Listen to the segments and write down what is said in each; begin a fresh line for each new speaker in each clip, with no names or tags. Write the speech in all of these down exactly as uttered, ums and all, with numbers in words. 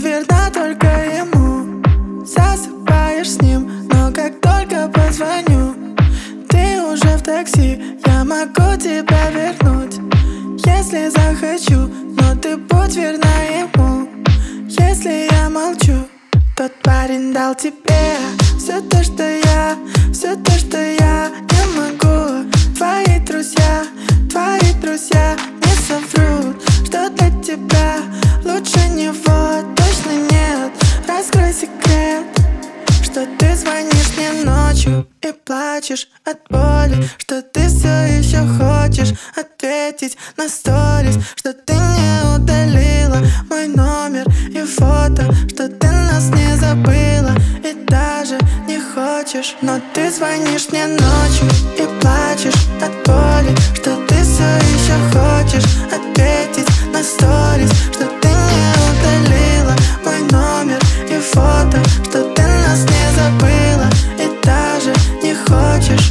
верна только ему. Засыпаешь с ним, но как только позвоню, ты уже в такси, я могу тебя вернуть, если захочу, но ты будь верна ему. Если я молчу, тот парень дал тебе все то, что я, все то, что я не могу. Твои друзья, твои друзья не соврут, что для тебя лучше него точно нет. Раскрой секрет, что ты звонишь мне ночью и плачешь от боли, что ты все еще хочешь ответить на сторис, что ты не удалила мой номер и фото, что ты нас не забыла и даже не хочешь. Но ты звонишь мне ночью и плачешь от боли, что ты все еще хочешь ответить на сторис, что ты не удалила мой номер и фото, что ты нас не забыла и даже не хочешь.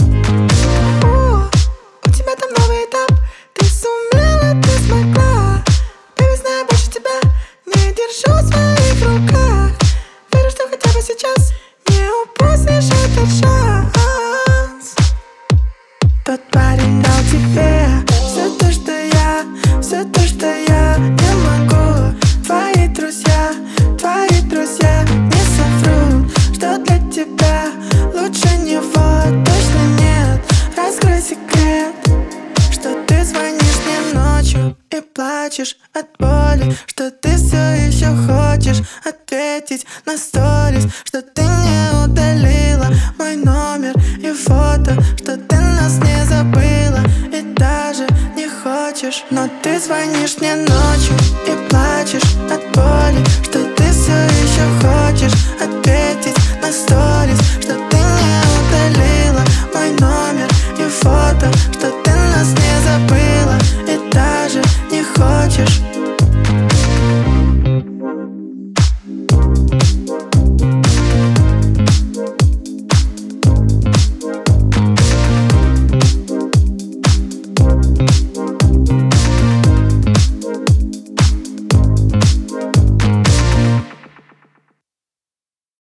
О, у тебя там новый этап, ты сумела, ты смогла. Baby, знаю больше тебя, не держу в своих руках. Верю, что хотя бы сейчас не упустишь этот шанс. Тот парень дал тебе все то, что я, все то, что я не могу. Твои друзья, твои друзья не соврут, что для тебя лучше него точно нет. Раскрой секрет, что ты звонишь мне ночью и плачешь от боли, что ты все еще хочешь ответить на сторис, что ты не удалила мой номер и фото, что ты нас не забыла и даже не хочешь. Но ты звонишь мне ночью и плачешь от боли, что ты все еще хочешь ответить на сторис.